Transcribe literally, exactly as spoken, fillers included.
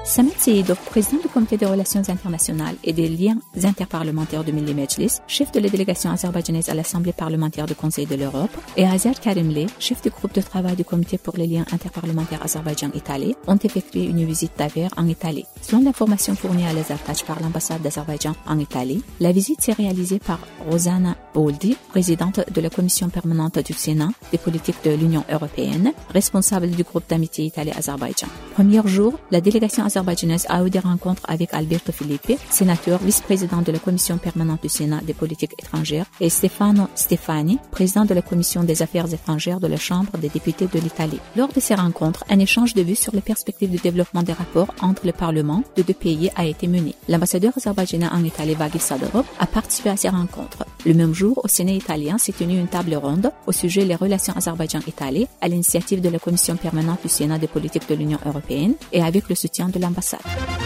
Samet Seyidov, président du comité des relations internationales et des liens interparlementaires de Milli Mejlis, chef de la délégation azerbaïdjanaise à l'Assemblée parlementaire du Conseil de l'Europe, et Azad Karimli, chef du groupe de travail du comité pour les liens interparlementaires Azerbaïdjan-Italie, ont effectué une visite d'affaires en Italie. Selon l'information fournie à l'Azertaj par l'ambassade d'Azerbaïdjan en Italie, la visite s'est réalisée par Rosana Boldi, présidente de la commission permanente du Sénat des politiques de l'Union européenne, responsable du groupe d'amitié Italie-Azerbaïdjan. Premier jour, la délégation azerbaïdjanaise a eu des rencontres avec Alberto Filippi, sénateur, vice-président de la commission permanente du Sénat des politiques étrangères, et Stefano Stefani, président de la commission des affaires étrangères de la Chambre des députés de l'Italie. Lors de ces rencontres, un échange de vues sur les perspectives de développement des rapports entre le Parlement de deux pays a été mené. L'ambassadeur azerbaïdjanais en Italie, Vagis Sadorov, a participé à ces rencontres. Le même jour, au Sénat italien, s'est tenue une table ronde au sujet des relations Azerbaïdjan-Italie à l'initiative de la commission permanente du Sénat des politiques de l'Union européenne et avec le soutien de l'ambassade.